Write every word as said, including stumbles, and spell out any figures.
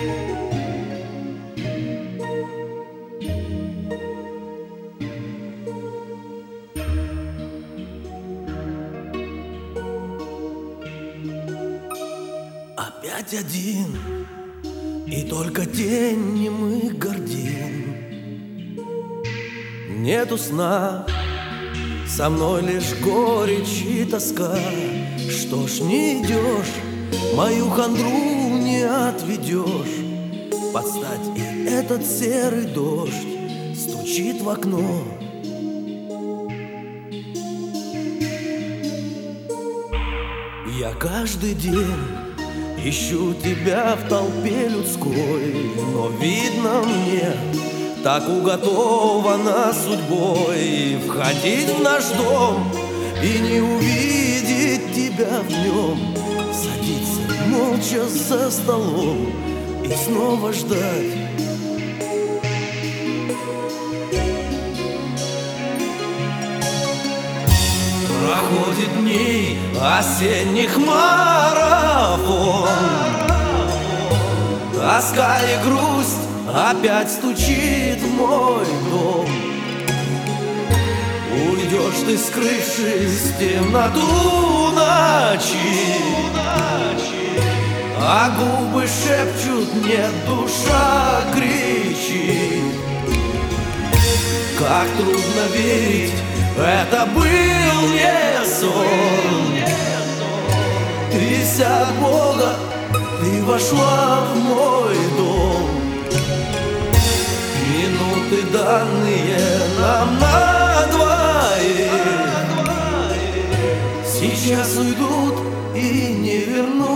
Опять один, и только тень немых гордин. Нету сна, со мной лишь горечь и тоска. Что ж не идешь, мою хандру не отведешь. Подстать и этот серый дождь стучит в окно. Я каждый день ищу тебя в толпе людской, но видно мне, так уготовано судьбой входить в наш дом и не увидеть тебя в нем, садиться молча за столом и снова ждать. Проходит дней осенних марафон, тоска и грусть опять стучит в мой дом. Уйдешь ты, скрывшись в темноту ночи, а губы шепчут: нет, душа кричит. Как трудно верить, это был не сон. Ты вся от Бога, ты вошла в мой дом. Минуты, данные нам на двоих, сейчас уйдут и не вернутся.